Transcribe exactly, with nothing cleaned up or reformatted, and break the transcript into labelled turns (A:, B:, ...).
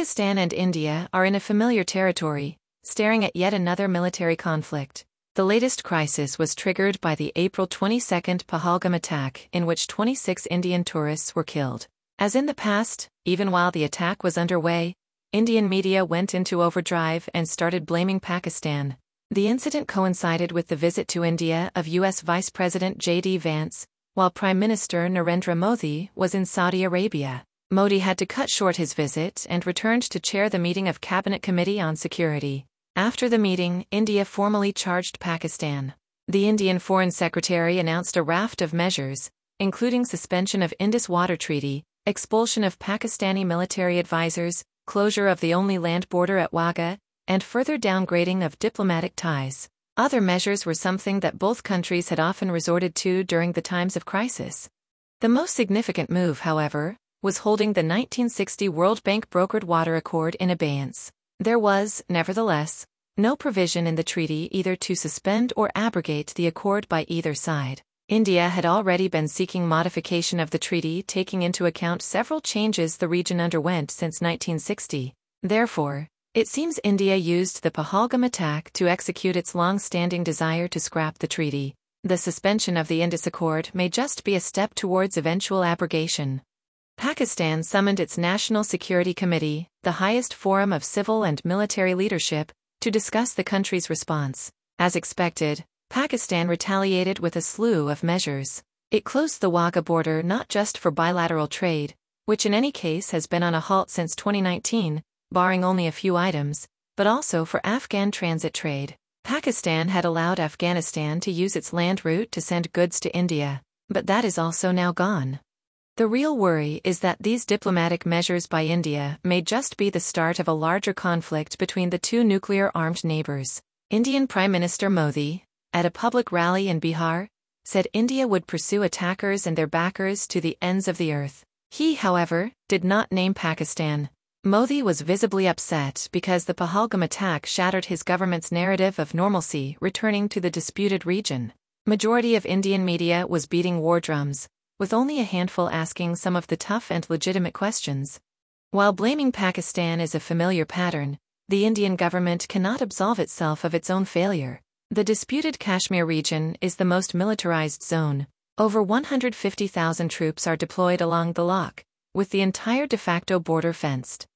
A: Pakistan and India are in a familiar territory, staring at yet another military conflict. The latest crisis was triggered by the April twenty-second Pahalgam attack, in which twenty-six Indian tourists were killed. As in the past, even while the attack was underway, Indian media went into overdrive and started blaming Pakistan. The incident coincided with the visit to India of U S Vice President J D Vance, while Prime Minister Narendra Modi was in Saudi Arabia. Modi had to cut short his visit and returned to chair the meeting of Cabinet Committee on Security. After the meeting, India formally charged Pakistan. The Indian Foreign Secretary announced a raft of measures, including suspension of Indus Water Treaty, expulsion of Pakistani military advisors, closure of the only land border at Wagah, and further downgrading of diplomatic ties. Other measures were something that both countries had often resorted to during the times of crisis. The most significant move, however, was holding the nineteen sixty World Bank brokered water accord in abeyance. There was, nevertheless, no provision in the treaty either to suspend or abrogate the accord by either side. India had already been seeking modification of the treaty, taking into account several changes the region underwent since nineteen sixty. Therefore, it seems India used the Pahalgam attack to execute its long-standing desire to scrap the treaty. The suspension of the Indus Accord may just be a step towards eventual abrogation. Pakistan summoned its National Security Committee, the highest forum of civil and military leadership, to discuss the country's response. As expected, Pakistan retaliated with a slew of measures. It closed the Wagah border not just for bilateral trade, which in any case has been on a halt since twenty nineteen, barring only a few items, but also for Afghan transit trade. Pakistan had allowed Afghanistan to use its land route to send goods to India, but that is also now gone. The real worry is that these diplomatic measures by India may just be the start of a larger conflict between the two nuclear-armed neighbors. Indian Prime Minister Modi, at a public rally in Bihar, said India would pursue attackers and their backers to the ends of the earth. He, however, did not name Pakistan. Modi was visibly upset because the Pahalgam attack shattered his government's narrative of normalcy returning to the disputed region. Majority of Indian media was beating war drums, with only a handful asking some of the tough and legitimate questions. While blaming Pakistan is a familiar pattern, the Indian government cannot absolve itself of its own failure. The disputed Kashmir region is the most militarized zone. Over one hundred fifty thousand troops are deployed along the Lach, with the entire de facto border fenced.